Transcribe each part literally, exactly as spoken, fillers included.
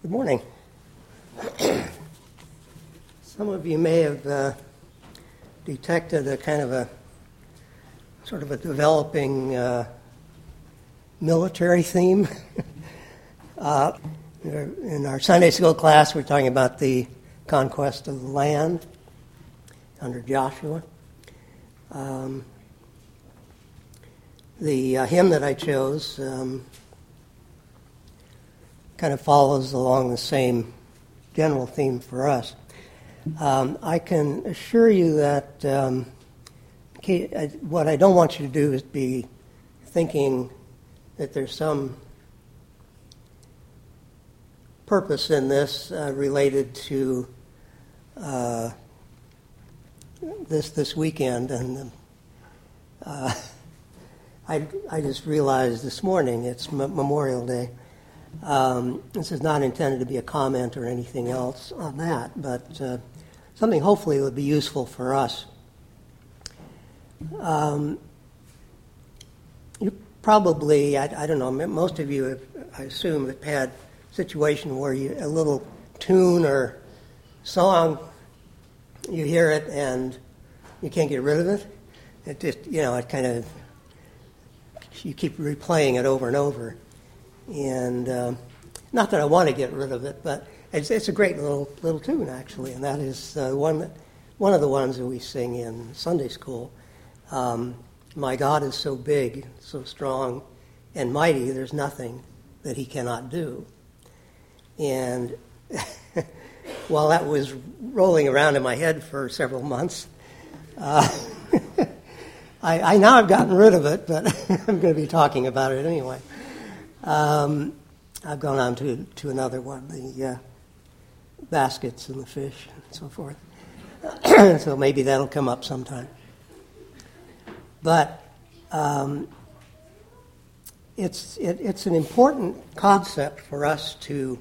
Good morning. Some of you may have uh, detected a kind of a sort of a developing uh, military theme. uh, in our Sunday school class, we're talking about the conquest of the land under Joshua. Um, the uh, hymn that I chose um, kind of follows along the same general theme for us. Um, I can assure you that um, what I don't want you to do is be thinking that there's some purpose in this uh, related to uh, this this weekend. And uh, I, I just realized this morning it's M- Memorial Day. Um, this is not intended to be a comment or anything else on that, but uh, something hopefully would be useful for us. Um, you probably, I, I don't know, most of you, have, I assume, have had a situation where you, a little tune or song, you hear it and you can't get rid of it. It just, you know, it kind of, you keep replaying it over and over. And um, not that I want to get rid of it, but it's, it's a great little little tune, actually, and that is uh, one that, one of the ones that we sing in Sunday school. Um, My God is so big, so strong, and mighty, there's nothing that he cannot do. And while that was rolling around in my head for several months, uh, I, I now have gotten rid of it, but I'm going to be talking about it anyway. Um, I've gone on to, to another one, the uh, baskets and the fish and so forth. So maybe that'll come up sometime. But um, it's it, it's an important concept for us to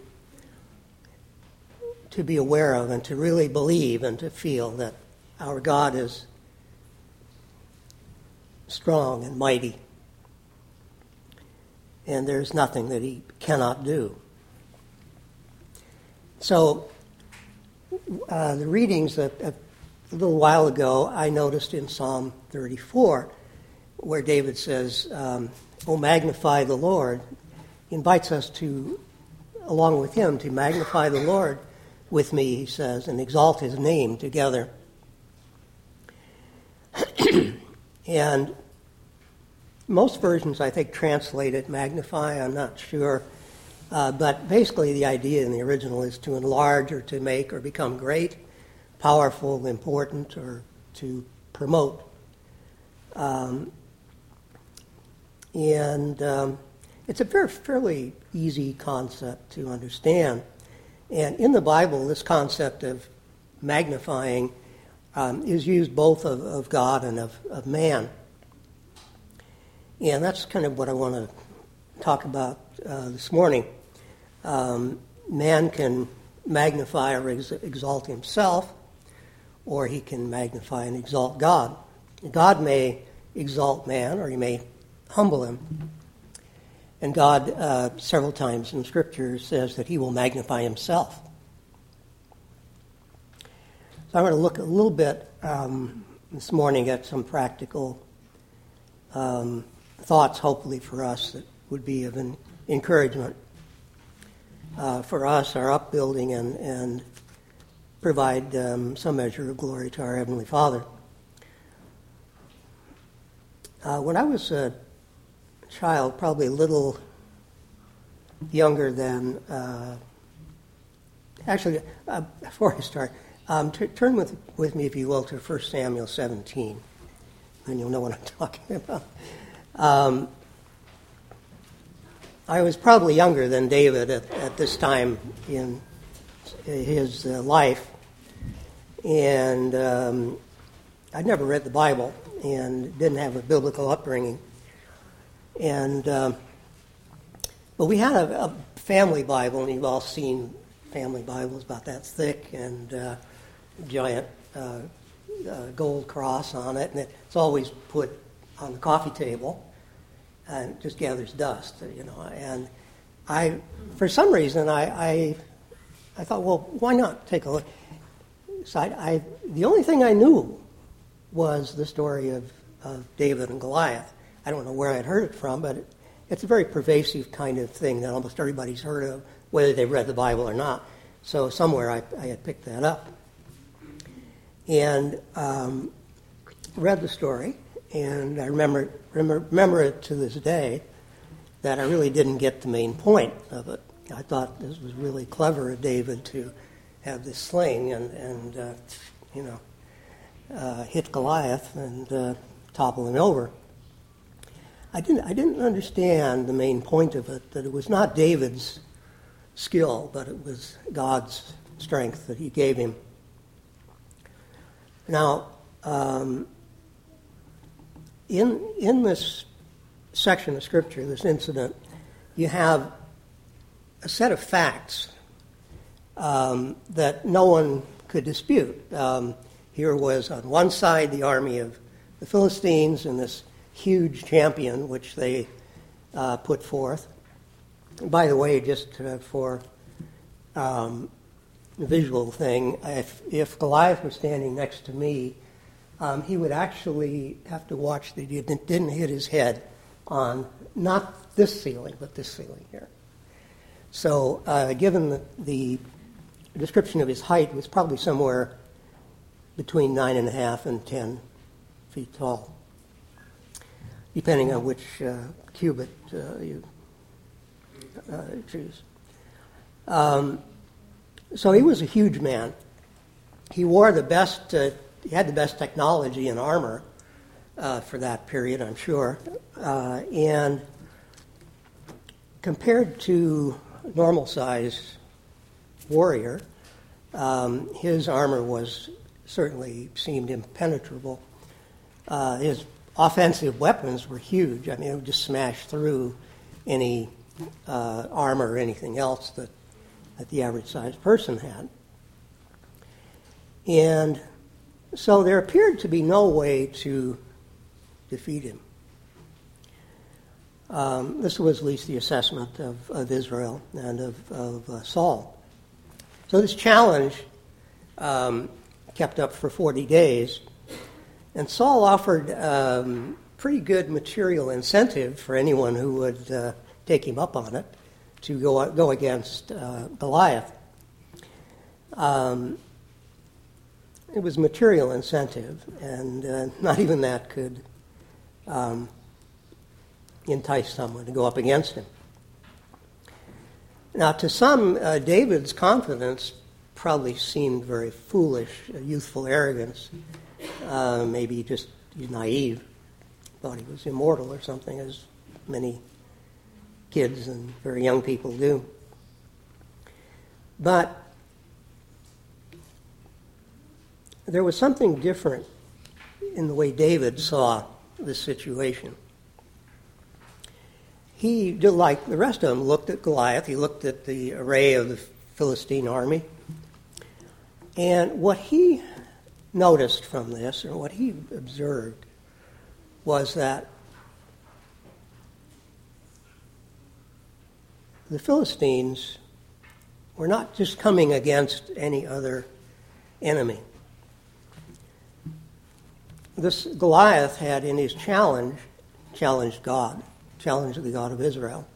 to be aware of and to really believe and to feel that our God is strong and mighty. And there's nothing that he cannot do. So, uh, the readings that uh, a little while ago I noticed in Psalm thirty-four, where David says, um, "Oh, magnify the Lord," he invites us to, along with him, to magnify the Lord with me, he says, and exalt his name together. And most versions, I think, translate it magnify. I'm not sure. Uh, but basically the idea in the original is to enlarge or to make or become great, powerful, important, or to promote. Um, and um, it's a very, fairly easy concept to understand. And in the Bible, this concept of magnifying um, is used both of, of God and of, of man. And that's kind of what I want to talk about uh, this morning. Um, man can magnify or ex- exalt himself, or he can magnify and exalt God. God may exalt man, or he may humble him. And God, uh, several times in Scripture, says that he will magnify himself. So I'm going to look a little bit um, this morning at some practical um thoughts, hopefully, for us that would be of an encouragement uh, for us, our upbuilding, and, and provide um, some measure of glory to our Heavenly Father. Uh, when I was a child, probably a little younger than, uh, actually, uh, before I start, um, t- turn with, with me, if you will, to First Samuel seventeen, and you'll know what I'm talking about. Um, I was probably younger than David at, at this time in his uh, life, and um, I'd never read the Bible and didn't have a biblical upbringing. And um, but we had a, a family Bible, and you've all seen family Bibles about that thick and uh, giant uh, uh, gold cross on it, and it's always put on the coffee table, and it just gathers dust, you know. And I, for some reason, I, I I thought, well, why not take a look? So I, I, the only thing I knew was the story of, of David and Goliath. I don't know where I'd heard it from, but it, it's a very pervasive kind of thing that almost everybody's heard of, whether they've read the Bible or not. So somewhere I, I had picked that up. And um, read the story, and I remember, remember remember it to this day, that I really didn't get the main point of it. I thought this was really clever of David to have this sling and, and uh, you know, uh, hit Goliath and uh, topple him over. I didn't, I didn't understand the main point of it, that it was not David's skill, but it was God's strength that he gave him. Now, um, in in this section of Scripture, this incident, you have a set of facts um, that no one could dispute. Um, here was on one side the army of the Philistines and this huge champion which they uh, put forth. And by the way, just uh, for um, the visual thing, if, if Goliath was standing next to me, um, he would actually have to watch that he didn't, didn't hit his head on not this ceiling, but this ceiling here. So uh, given the, the description of his height, was probably somewhere between nine and a half and ten feet tall, depending on which uh, cubit uh, you uh, choose. Um, so he was a huge man. He wore the best, uh, he had the best technology and armor uh, for that period, I'm sure. Uh, and compared to normal size warrior, um, his armor was certainly seemed impenetrable. Uh, his offensive weapons were huge. I mean, it would just smash through any uh, armor or anything else that, that the average-sized person had. And so there appeared to be no way to defeat him. Um, this was at least the assessment of, of Israel and of, of uh, Saul. So this challenge um, kept up for forty days, and Saul offered um, pretty good material incentive for anyone who would uh, take him up on it to go go against uh, Goliath. Um, it was material incentive, and uh, not even that could um, entice someone to go up against him. Now, to some, uh, David's confidence probably seemed very foolish, a youthful arrogance. Uh, maybe just he's naive, thought he was immortal or something, as many kids and very young people do. But there was something different in the way David saw this situation. He, like the rest of them, looked at Goliath. He looked at the array of the Philistine army. And what he noticed from this, or what he observed, was that the Philistines were not just coming against any other enemy. This Goliath had in his challenge, challenged God, challenged the God of Israel.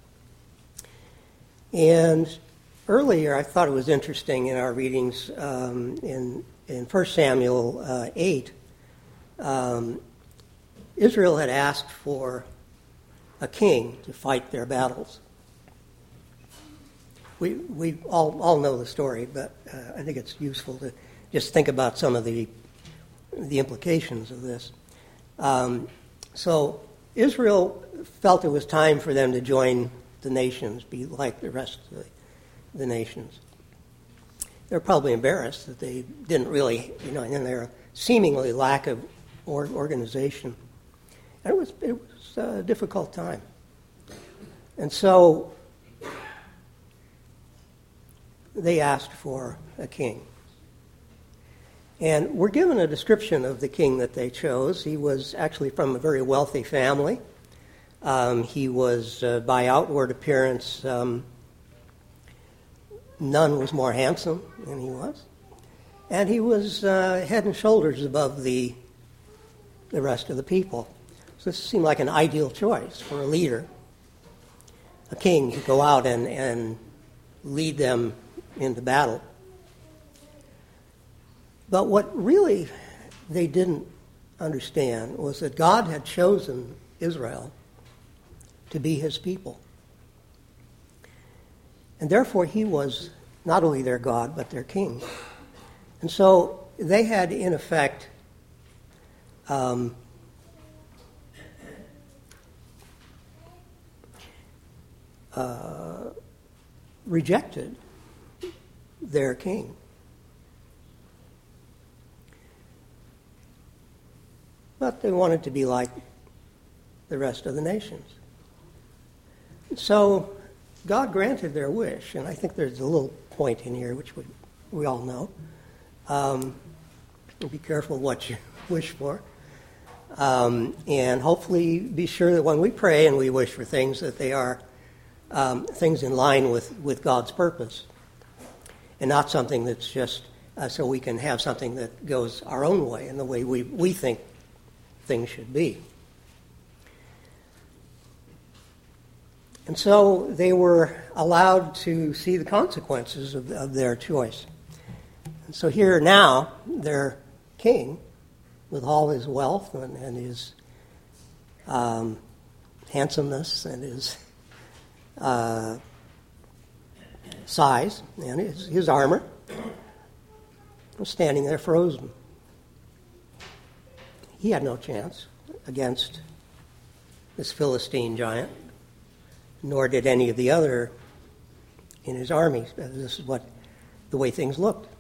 And earlier I thought it was interesting in our readings um, in, in First Samuel uh, eight, um, Israel had asked for a king to fight their battles. We we all, all know the story, but uh, I think it's useful to just think about some of the the implications of this. Um, so Israel felt it was time for them to join the nations, be like the rest of the, the nations. They're probably embarrassed that they didn't really, you know, in their seemingly lack of or, organization. And it was it was a difficult time. And so they asked for a king. And we're given a description of the king that they chose. He was actually from a very wealthy family. Um, he was, uh, by outward appearance, um, none was more handsome than he was. And he was uh, head and shoulders above the, the rest of the people. So this seemed like an ideal choice for a leader, a king, to go out and, and lead them into battle. But what really they didn't understand was that God had chosen Israel to be his people. And therefore he was not only their God, but their king. And so they had, in effect, um, uh, rejected their king. But they wanted to be like the rest of the nations. So God granted their wish, and I think there's a little point in here which we, we all know. Um, be careful what you wish for. Um, and hopefully be sure that when we pray and we wish for things, that they are um, things in line with, with God's purpose, and not something that's just uh, so we can have something that goes our own way and the way we, we think things should be. And so they were allowed to see the consequences of, of their choice. And so here now, their king, with all his wealth and, and his um, handsomeness and his uh, size and his, his armor, was standing there frozen. He had no chance against this Philistine giant, nor did any of the other in his army. This is what the way things looked.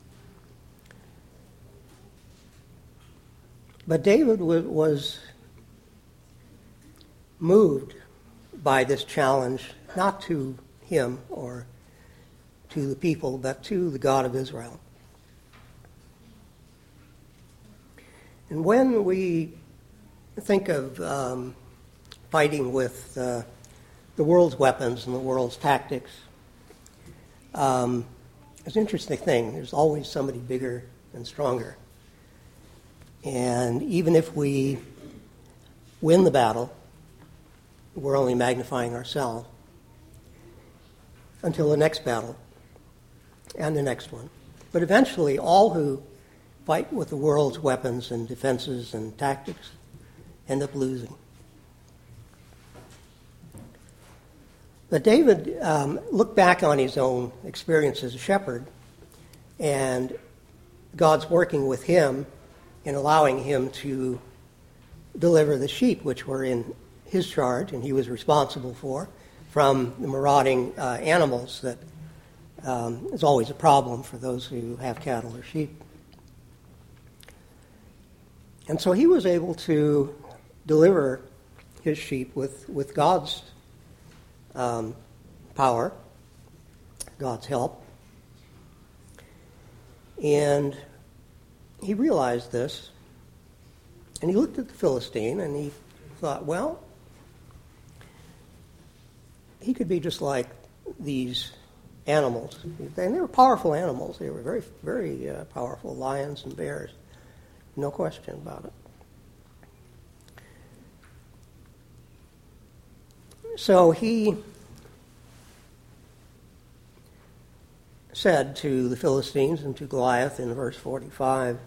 But David was moved by this challenge, not to him or to the people, but to the God of Israel. And when we think of um, fighting with uh, the world's weapons and the world's tactics, um, it's an interesting thing. There's always somebody bigger and stronger. And even if we win the battle, we're only magnifying ourselves until the next battle and the next one. But eventually, all who fight with the world's weapons and defenses and tactics end up losing. But David um, looked back on his own experience as a shepherd, and God's working with him in allowing him to deliver the sheep, which were in his charge and he was responsible for, from the marauding uh, animals that um, is always a problem for those who have cattle or sheep. And so he was able to deliver his sheep with, with God's um, power, God's help. And he realized this, and he looked at the Philistine, and he thought, well, he could be just like these animals. And they were powerful animals. They were very, very uh, powerful, lions and bears. No question about it. So he said to the Philistines and to Goliath in verse forty-five,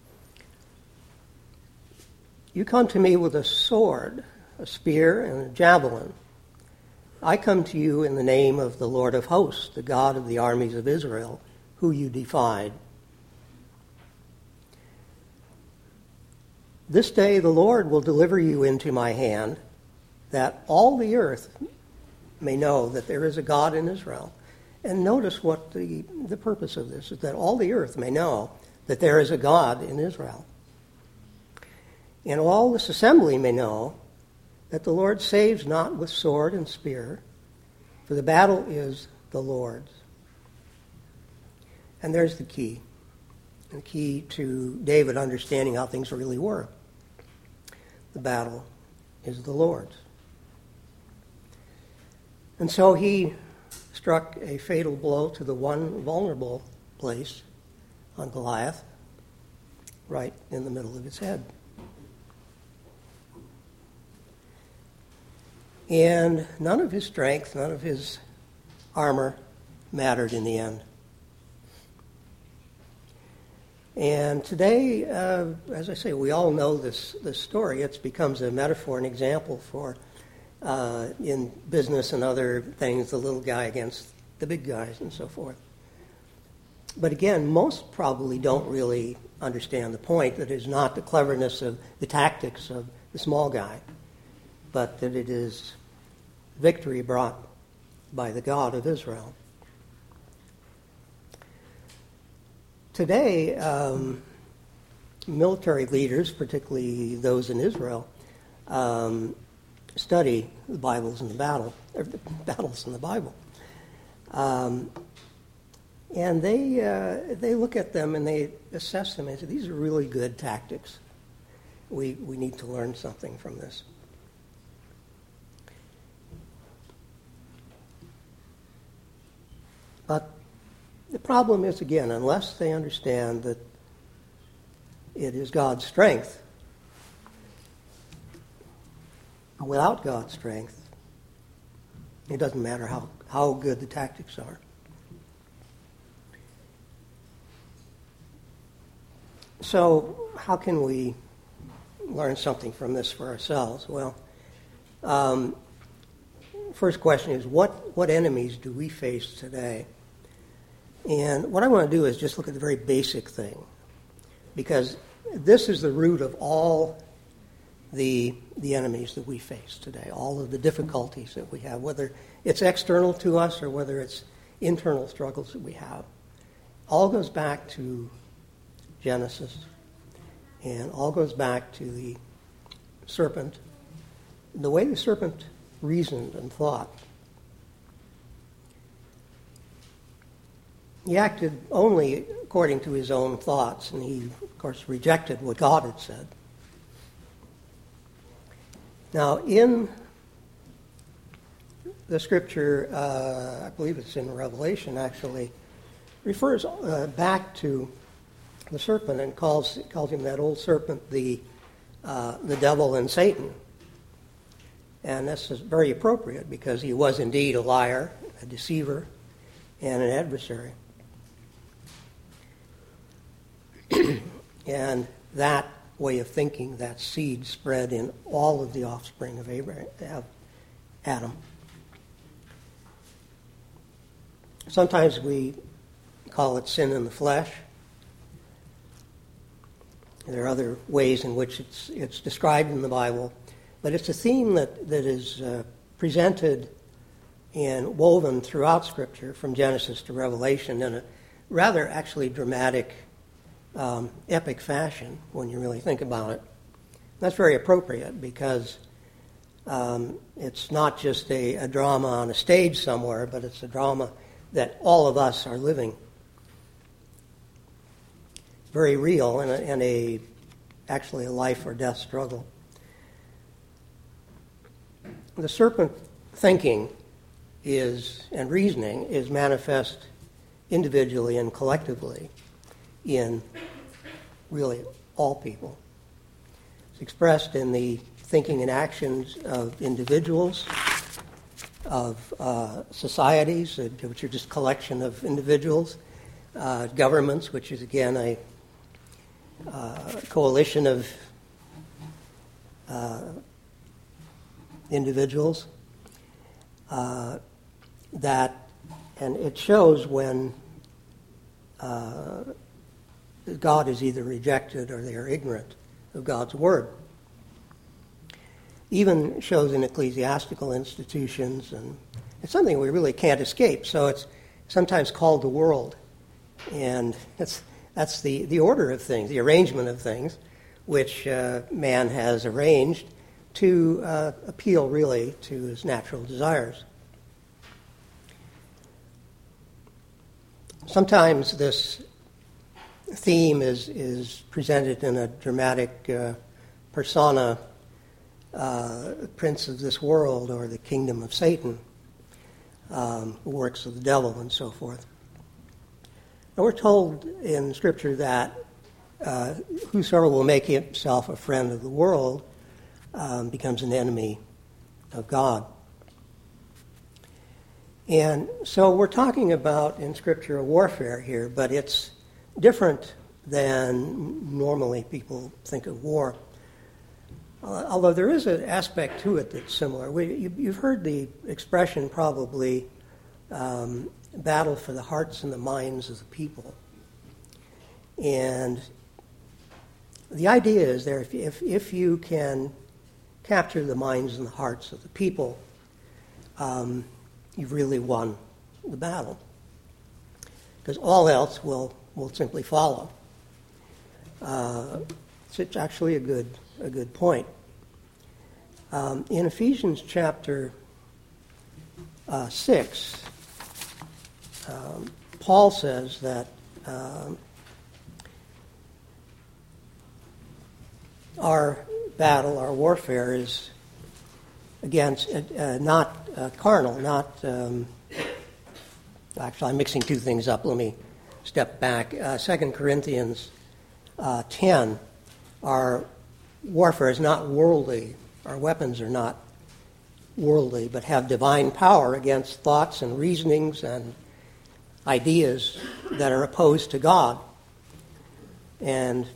"You come to me with a sword, a spear, and a javelin. I come to you in the name of the Lord of hosts, the God of the armies of Israel, who you defied. This day the Lord will deliver you into my hand, that all the earth may know that there is a God in Israel." And notice what the, the purpose of this is, that all the earth may know that there is a God in Israel. And all this assembly may know that the Lord saves not with sword and spear, for the battle is the Lord's. And there's the key, the key to David understanding how things really were. The battle is the Lord's. And so he struck a fatal blow to the one vulnerable place on Goliath, right in the middle of his head. And none of his strength, none of his armor mattered in the end. And today, uh, as I say, we all know this, this story. It becomes a metaphor, an example for, uh, in business and other things, the little guy against the big guys and so forth. But again, most probably don't really understand the point, that it is not the cleverness of the tactics of the small guy, but that it is victory brought by the God of Israel. Today, um, military leaders, particularly those in Israel, um, study the Bibles in the battle, or the battles in the Bible, um, and they uh, they look at them and they assess them and say, these are really good tactics. We we need to learn something from this. But the problem is, again, unless they understand that it is God's strength, without God's strength, it doesn't matter how, how good the tactics are. So how can we learn something from this for ourselves? Well, um, first question is, what, what enemies do we face today? And what I want to do is just look at the very basic thing, because this is the root of all the the enemies that we face today, all of the difficulties that we have, whether it's external to us or whether it's internal struggles that we have. All goes back to Genesis, and all goes back to the serpent, the way the serpent reasoned and thought. He acted only according to his own thoughts, and he, of course, rejected what God had said. Now, in the scripture, uh, I believe it's in Revelation, actually, refers uh, back to the serpent and calls calls him, that old serpent, the uh, the devil and Satan. And this is very appropriate because he was indeed a liar, a deceiver, and an adversary. And that way of thinking, that seed spread in all of the offspring of Abraham, of Adam. Sometimes we call it sin in the flesh. There are other ways in which it's it's described in the Bible, but it's a theme that, that is uh, presented and woven throughout Scripture from Genesis to Revelation in a rather actually dramatic, um, epic fashion when you really think about it. That's very appropriate because um, it's not just a, a drama on a stage somewhere, but it's a drama that all of us are living. Very real and a, and a actually a life or death struggle. The serpent thinking is and reasoning is manifest individually and collectively in really all people. It's expressed in the thinking and actions of individuals, of uh, societies, which are just a collection of individuals, uh, governments, which is again a uh, coalition of uh, individuals, uh, that, and it shows when uh, God is either rejected or they are ignorant of God's word. Even shows in ecclesiastical institutions, and it's something we really can't escape. So it's sometimes called the world, and it's that's the, the order of things, the arrangement of things, which uh, man has arranged to uh, appeal really to his natural desires. Sometimes this theme is is presented in a dramatic uh, persona, uh, prince of this world or the kingdom of Satan. um, works of the devil and so forth. And we're told in Scripture that uh, whosoever will make himself a friend of the world um, becomes an enemy of God. And so we're talking about in Scripture a warfare here, but it's different than normally people think of war. Uh, although there is an aspect to it that's similar. We, you, you've heard the expression probably, um, battle for the hearts and the minds of the people. And the idea is there, if, if, if you can capture the minds and the hearts of the people, um, you've really won the battle. Because all else will, will simply follow. Uh, so it's actually a good a good point. Um, in Ephesians chapter uh, six, um, Paul says that um, our battle, our warfare is against, uh, not uh, carnal, not, um, actually I'm mixing two things up. Let me step back. Uh, Second Corinthians uh, ten, our warfare is not worldly. Our weapons are not worldly, but have divine power against thoughts and reasonings and ideas that are opposed to God. And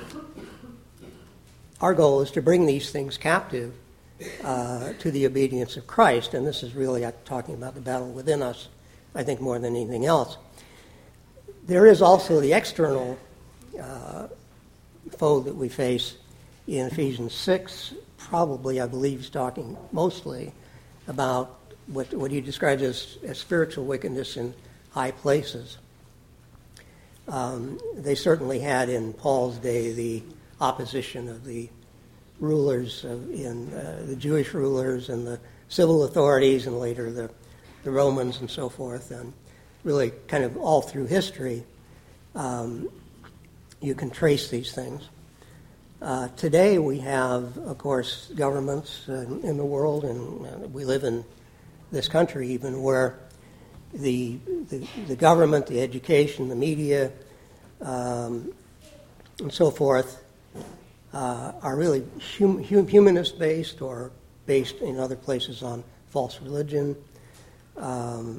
our goal is to bring these things captive uh, to the obedience of Christ. And this is really uh, talking about the battle within us, I think, more than anything else. There is also the external uh, foe that we face in Ephesians six. Probably, I believe, he's talking mostly about what, what he describes as, as spiritual wickedness in high places. Um, they certainly had in Paul's day the opposition of the rulers of, in uh, the Jewish rulers and the civil authorities, and later the, the Romans and so forth, and really kind of all through history, um, you can trace these things. Uh, today we have, of course, governments uh, in the world, and uh, we live in this country even, where the the, the government, the education, the media, um, and so forth, uh, are really hum, hum, humanist-based or based in other places on false religion. Um,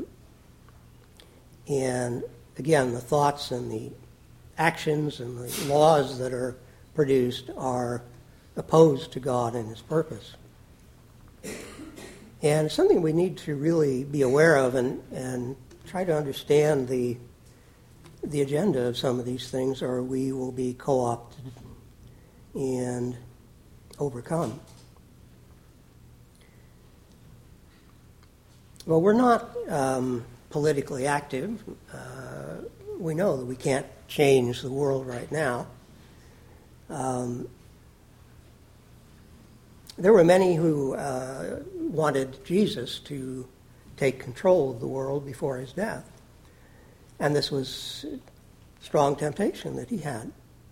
and again, the thoughts and the actions and the laws that are produced are opposed to God and His purpose. And it's something we need to really be aware of and, and try to understand the the agenda of some of these things, or we will be co-opted and overcome. Well, we're not um, politically active. Uh, we know that we can't change the world right now. Um, there were many who uh, wanted Jesus to take control of the world before his death. And this was a strong temptation that he had.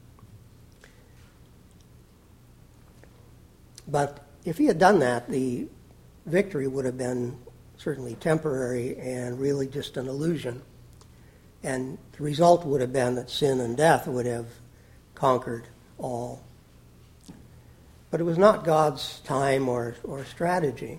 But if he had done that, the victory would have been certainly temporary and really just an illusion. And the result would have been that sin and death would have conquered all. But it was not God's time or, or strategy.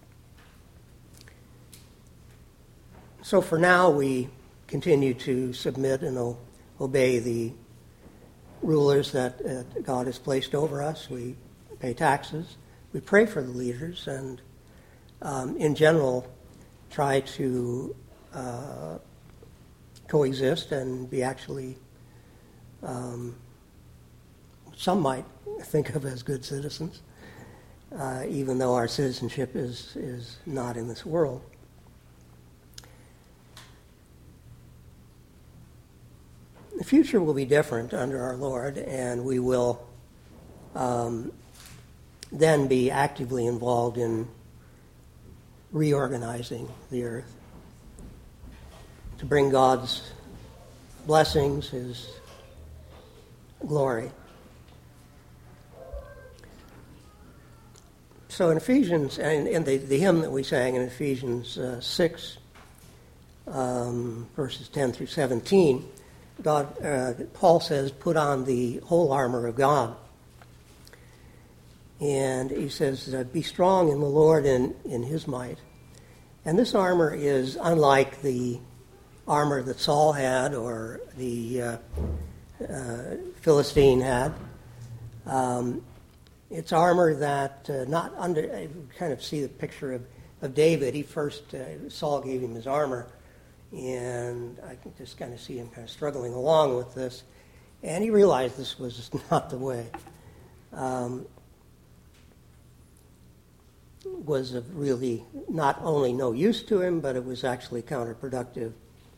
So for now, we continue to submit and o- obey the rulers that uh, God has placed over us. We pay taxes. We pray for the leaders, and um, in general, try to uh, coexist and be actually um, some might think of as good citizens, uh, even though our citizenship is, is not in this world. The future will be different under our Lord, and we will um, then be actively involved in reorganizing the earth to bring God's blessings, His glory. So in Ephesians, and in the, the hymn that we sang in Ephesians uh, six, um, verses ten through seventeen, God, uh, Paul says, put on the whole armor of God. And he says, uh, be strong in the Lord and in his might. And this armor is unlike the armor that Saul had or the uh, uh, Philistine had. Um, it's armor that uh, not under, I kind of see the picture of, of David. He first, uh, Saul gave him his armor, and I can just kind of see him kind of struggling along with this. And he realized this was not the way. Um, was of really not only no use to him, but it was actually counterproductive.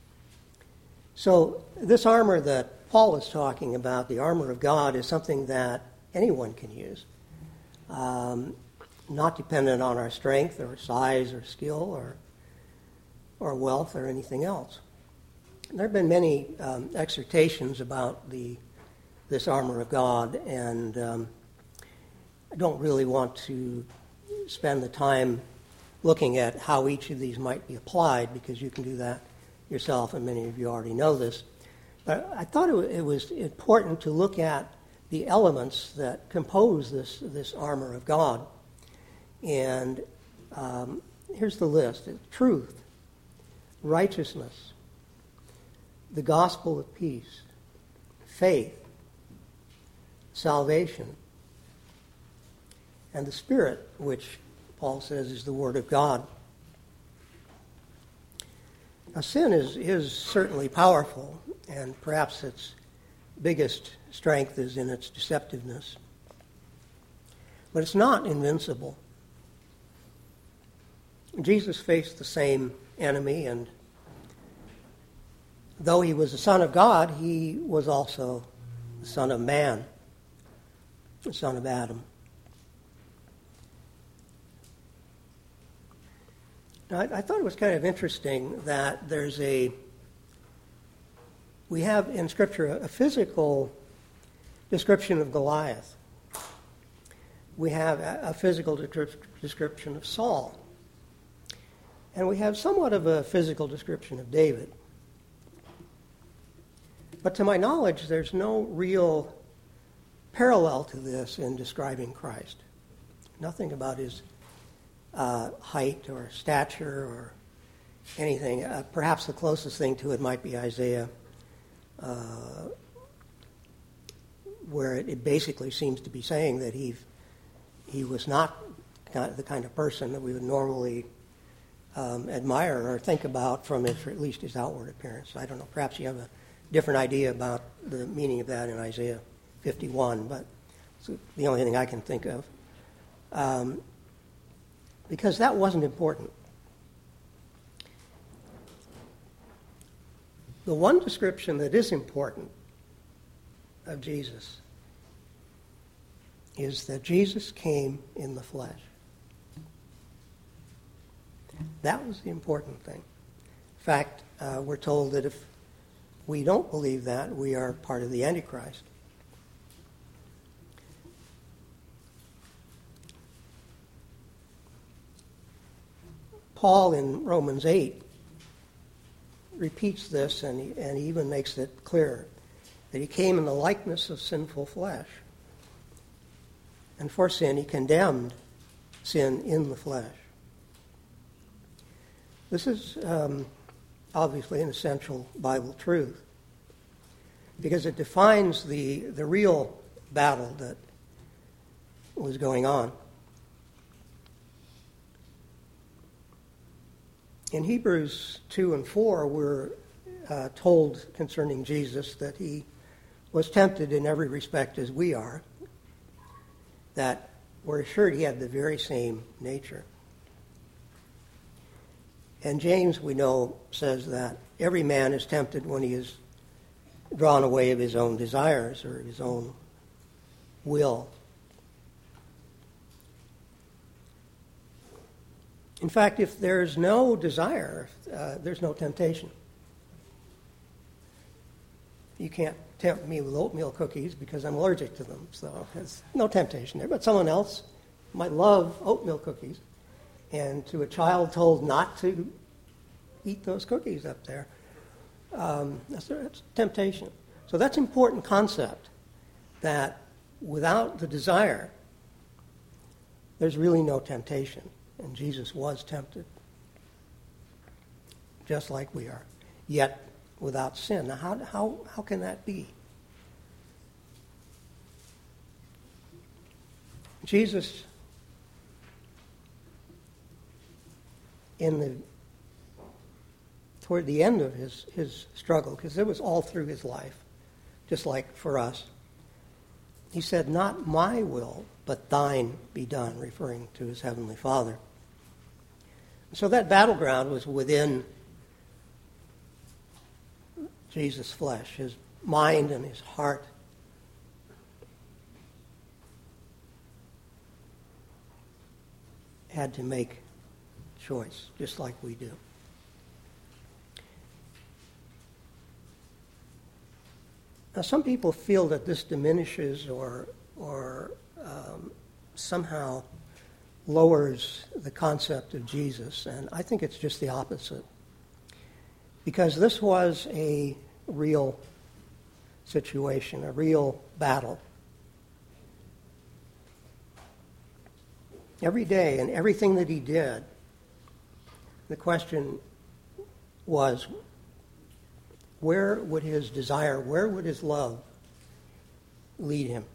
So this armor that Paul is talking about, the armor of God, is something that anyone can use, um, not dependent on our strength or size or skill or or wealth or anything else. There have been many um, exhortations about the this armor of God, and um, I don't really want to spend the time looking at how each of these might be applied, because you can do that yourself, and many of you already know this. But I thought it was important to look at the elements that compose this, this armor of God. And um, here's the list. It's truth, righteousness, the gospel of peace, faith, salvation, and the Spirit, which Paul says is the Word of God. Now, sin is, is certainly powerful, and perhaps its biggest strength is in its deceptiveness. But it's not invincible. Jesus faced the same enemy, and though he was the Son of God, he was also the Son of Man, the son of Adam. Now, I, I thought it was kind of interesting that there's a, we have in Scripture a, a physical description of Goliath. We have a, a physical de- description of Saul. And we have somewhat of a physical description of David. But to my knowledge, there's no real parallel to this in describing Christ. Nothing about his uh, height or stature or anything. Uh, perhaps the closest thing to it might be Isaiah, uh, where it, it basically seems to be saying that he he was not the kind of person that we would normally um, admire or think about from his, or at least his outward appearance. I don't know. Perhaps you have a different idea about the meaning of that in Isaiah fifty-one, but it's the only thing I can think of. Um, because that wasn't important. The one description that is important of Jesus is that Jesus came in the flesh. That was the important thing. In fact, uh, we're told that if we don't believe that, we are part of the Antichrist. Paul in Romans eight repeats this, and he, and he even makes it clear that he came in the likeness of sinful flesh. And for sin, he condemned sin in the flesh. This is um, obviously an essential Bible truth, because it defines the, the real battle that was going on. In Hebrews two and four, we're uh, told concerning Jesus that he was tempted in every respect as we are, that we're assured he had the very same nature. And James, we know, says that every man is tempted when he is drawn away of his own desires or his own will. In fact, if there's no desire, uh, there's no temptation. You can't tempt me with oatmeal cookies because I'm allergic to them, so there's no temptation there. But someone else might love oatmeal cookies, and to a child told not to eat those cookies up there. Um, that's, that's temptation. So that's an important concept, that without the desire, there's really no temptation. And Jesus was tempted, just like we are, yet without sin. Now, how, how, how can that be? Jesus, in the toward the end of his, his struggle, because it was all through his life, just like for us, he said, "Not my will, but thine be done," referring to his heavenly Father. So that battleground was within Jesus' flesh, his mind and his heart. Had to make choice, just like we do. Now, some people feel that this diminishes or or um, somehow lowers the concept of Jesus, and I think it's just the opposite. Because this was a real situation, a real battle. Every day and everything that he did, the question was, where would his desire, where would his love lead him?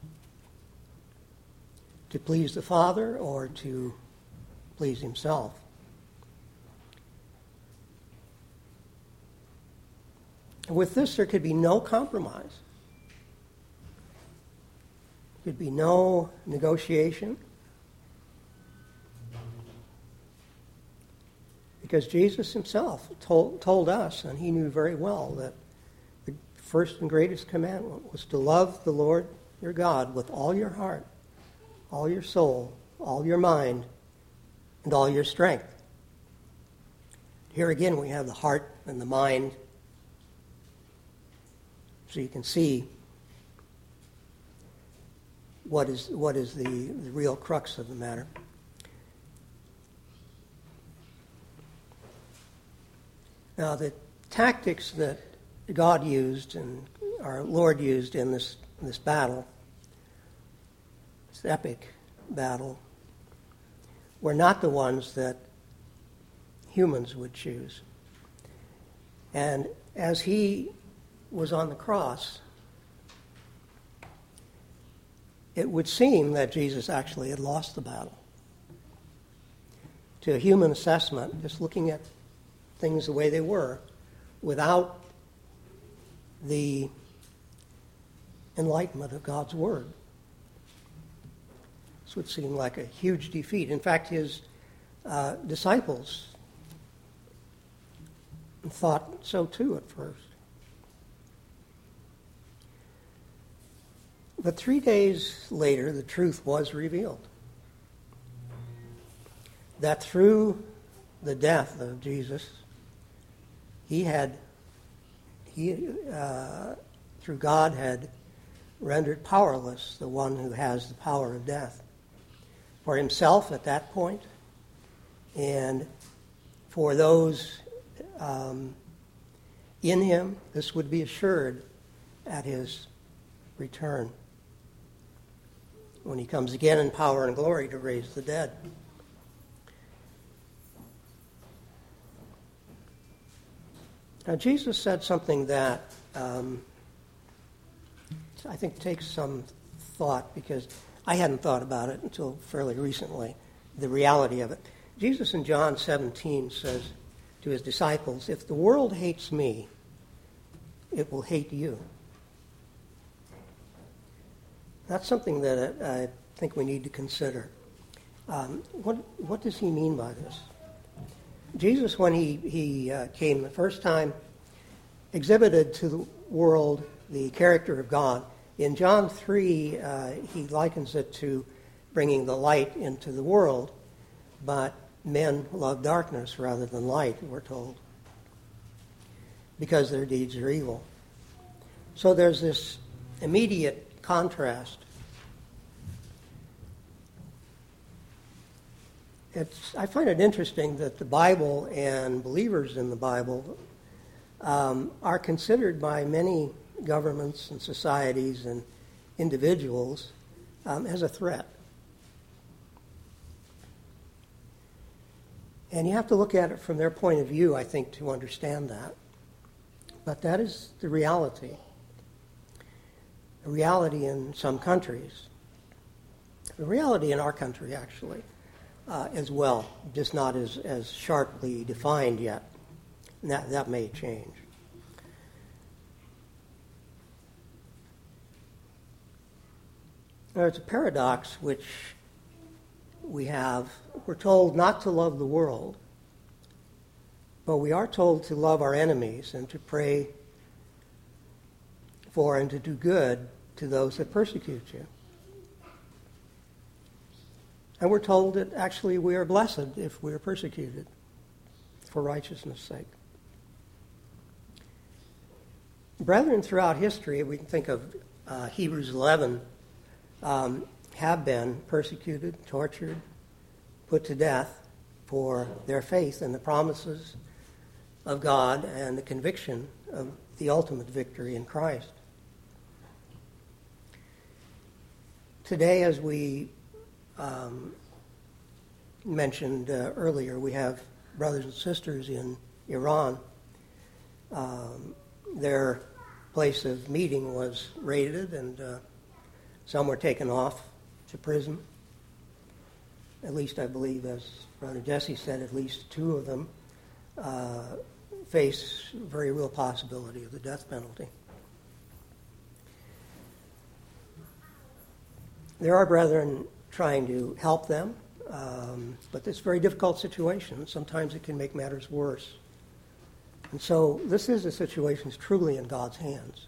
To please the Father or to please himself? With this, there could be no compromise. There could be no negotiation. Because Jesus himself told, told us, and he knew very well, that the first and greatest commandment was to love the Lord your God with all your heart, all your soul, all your mind, and all your strength. Here again we have the heart and the mind, so you can see what is what is the, the real crux of the matter. Now, the tactics that God used and our Lord used in this, this battle, this epic battle, were not the ones that humans would choose. And as he was on the cross, it would seem that Jesus actually had lost the battle. To a human assessment, just looking at things the way they were, without the enlightenment of God's Word. This would seem like a huge defeat. In fact, his uh, disciples thought so too at first. But three days later, the truth was revealed. That through the death of Jesus, He had, he uh, through God, had rendered powerless the one who has the power of death. For himself at that point, and for those um, in him, this would be assured at his return, when he comes again in power and glory to raise the dead. Now, Jesus said something that um, I think takes some thought, because I hadn't thought about it until fairly recently, the reality of it. Jesus in John seventeen says to his disciples, "If the world hates me, it will hate you." That's something that I, I think we need to consider. Um, what, what does he mean by this? Jesus, when he, he uh, came the first time, exhibited to the world the character of God. In John three, uh, he likens it to bringing the light into the world, but men love darkness rather than light, we're told, because their deeds are evil. So there's this immediate contrast. it's, I find it interesting that the Bible and believers in the Bible um, are considered by many governments and societies and individuals um, as a threat. And you have to look at it from their point of view, I think, to understand that. But that is the reality. The reality in some countries. The reality in our country, actually, uh, as well, just not as, as sharply defined yet. And that, that may change. There's a paradox which we have. We're told not to love the world, but we are told to love our enemies and to pray for and to do good to those that persecute you. And we're told that actually we are blessed if we are persecuted for righteousness' sake. Brethren throughout history, we can think of uh, Hebrews eleven, um, have been persecuted, tortured, put to death for their faith in the promises of God and the conviction of the ultimate victory in Christ. Today, as we um, mentioned uh, earlier, we have brothers and sisters in Iran. Um, their place of meeting was raided, and uh, some were taken off to prison. At least, I believe, as Brother Jesse said, at least two of them uh, face very real possibility of the death penalty. There are brethren trying to help them, um, but it's a very difficult situation. Sometimes it can make matters worse. And so this is a situation that's truly in God's hands.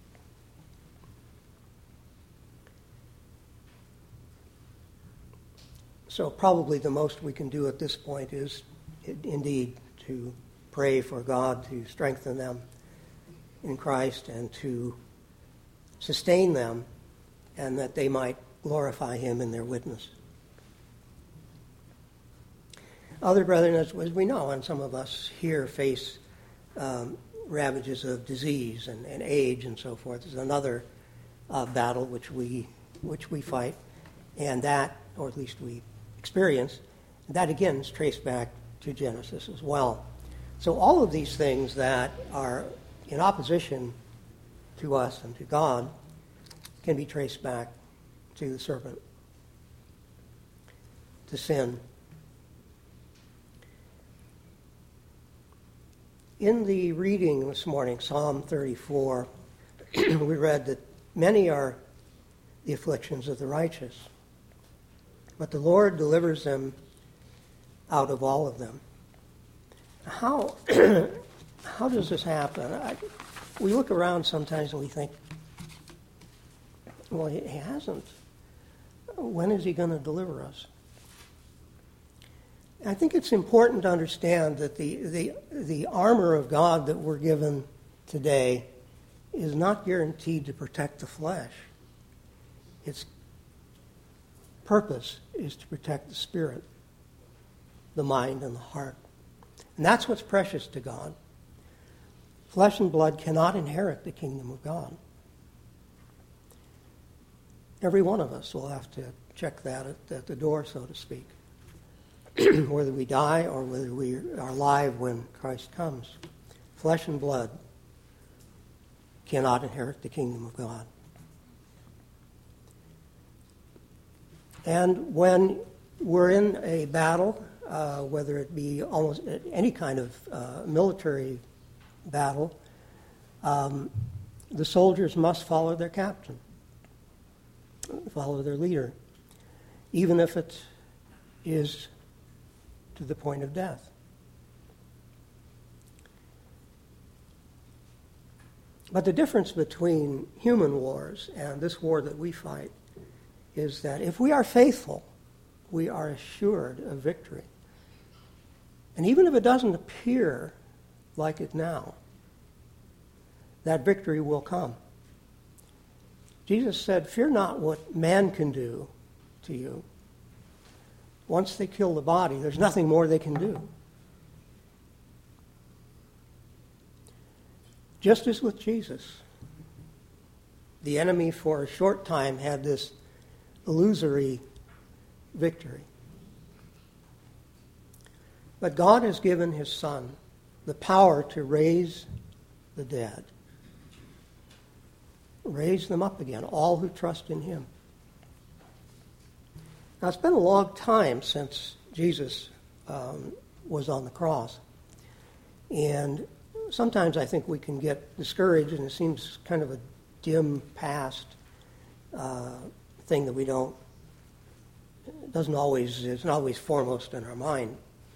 So probably the most we can do at this point is indeed to pray for God to strengthen them in Christ and to sustain them, and that they might glorify Him in their witness. Other brethren, as, as we know, and some of us here face um, ravages of disease and, and age and so forth. This is another uh, battle which we which we fight, and that, or at least we experience, that again is traced back to Genesis as well. So all of these things that are in opposition to us and to God can be traced back to the serpent, to sin. In the reading this morning, Psalm thirty-four, we read that many are the afflictions of the righteous, but the Lord delivers them out of all of them. How how does this happen? I, we look around sometimes and we think, well, he hasn't. When is he going to deliver us? I think it's important to understand that the, the, the armor of God that we're given today is not guaranteed to protect the flesh. Its purpose is to protect the spirit, the mind, and the heart. And that's what's precious to God. Flesh and blood cannot inherit the kingdom of God. Every one of us will have to check that at, at the door, so to speak. Whether we die or whether we are alive when Christ comes. Flesh and blood cannot inherit the kingdom of God. And when we're in a battle, uh, whether it be almost any kind of uh, military battle, um, the soldiers must follow their captain, follow their leader, even if it is to the point of death. But the difference between human wars and this war that we fight is that if we are faithful, we are assured of victory. And even if it doesn't appear like it now, that victory will come. Jesus said, "Fear not what man can do to you. once they kill the body, there's nothing more they can do. Just as with Jesus, the enemy for a short time had this illusory victory. But God has given his Son the power to raise the dead. Raise them up again, all who trust in him. Now, it's been a long time since Jesus um, was on the cross. And sometimes I think we can get discouraged, and it seems kind of a dim past uh, thing that we don't, it doesn't always, it's not always foremost in our mind.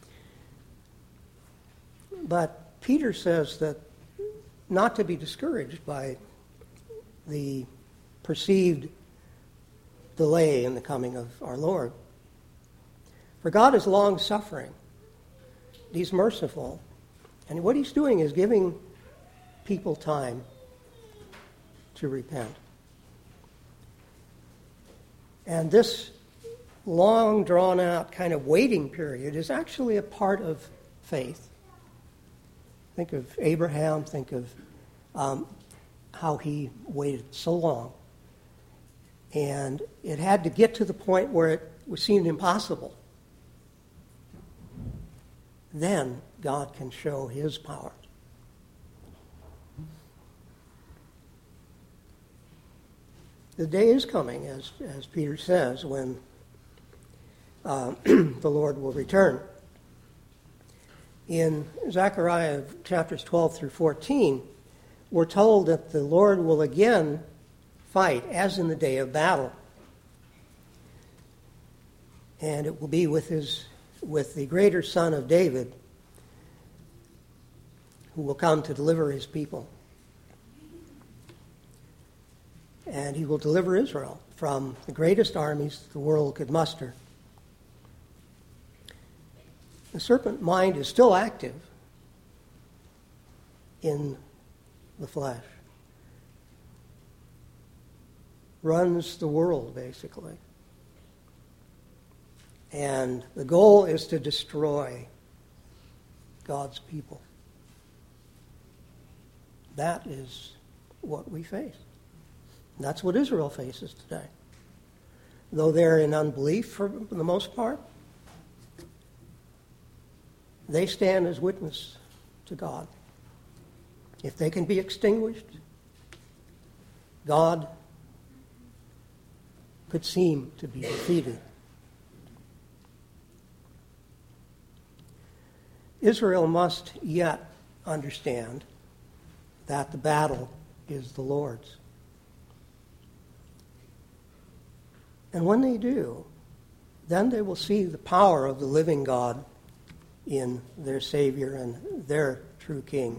But Peter says that not to be discouraged by the perceived delay in the coming of our Lord. For God is long-suffering. He's merciful. And what he's doing is giving people time to repent. And this long, drawn-out kind of waiting period is actually a part of faith. Think of Abraham, think of um, how he waited so long. And it had to get to the point where it seemed impossible. Then God can show his power. The day is coming, as, as Peter says, when uh, the Lord will return. In Zechariah chapters twelve through fourteen, we're told that the Lord will again fight as in the day of battle. And it will be with his with the greater son of David, who will come to deliver his people. And he will deliver Israel from the greatest armies the world could muster. The serpent mind is still active in the flesh. Runs the world, basically. And the goal is to destroy God's people. That is what we face. That's what Israel faces today. Though they're in unbelief for the most part, they stand as witness to God. If they can be extinguished, God could seem to be defeated. Israel must yet understand that the battle is the Lord's. And when they do, then they will see the power of the living God in their Savior and their true King,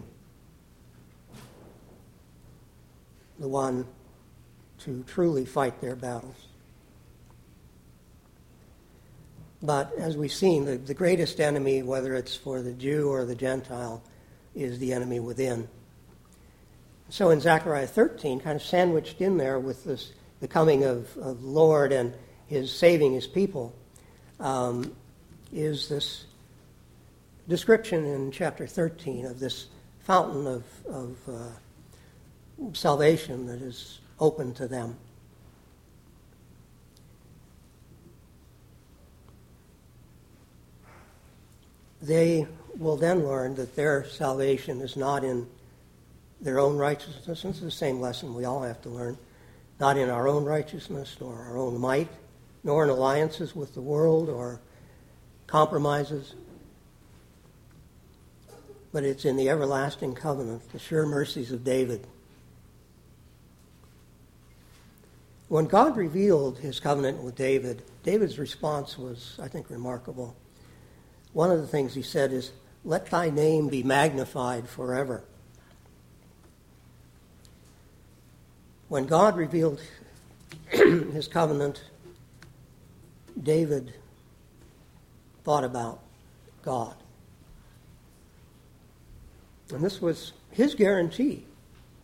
the one to truly fight their battles. But as we've seen, the, the greatest enemy, whether it's for the Jew or the Gentile, is the enemy within. So in Zechariah thirteen, kind of sandwiched in there with this, the coming of, of the Lord and his saving his people, um, is this description in chapter thirteen of this fountain of, of uh, salvation that is open to them. They will then learn that their salvation is not in their own righteousness. It's the same lesson we all have to learn. Not in our own righteousness, nor our own might, nor in alliances with the world or compromises. But it's in the everlasting covenant, the sure mercies of David. When God revealed his covenant with David, David's response was, I think, remarkable. One of the things he said is, "Let thy name be magnified forever." When God revealed his covenant, David thought about God. And this was his guarantee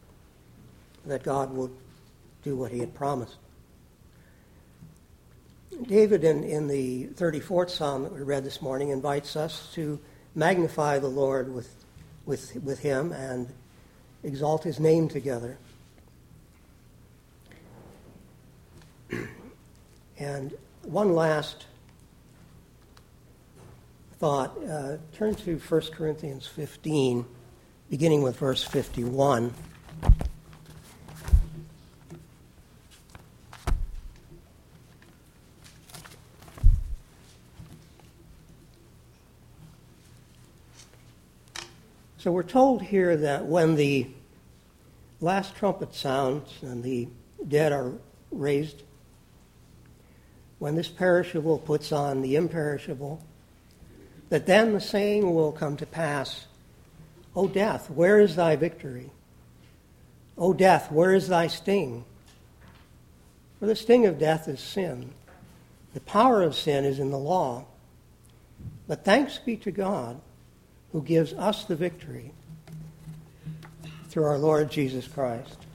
that God would do what he had promised. David, in, in the thirty-fourth Psalm that we read this morning, invites us to magnify the Lord with, with, with him and exalt his name together. And one last thought. Uh, turn to First Corinthians fifteen, beginning with verse fifty-one. So we're told here that when the last trumpet sounds and the dead are raised, when this perishable puts on the imperishable, that then the saying will come to pass, O death, where is thy victory? O death, where is thy sting? For the sting of death is sin. The power of sin is in the law. But thanks be to God, who gives us the victory through our Lord Jesus Christ.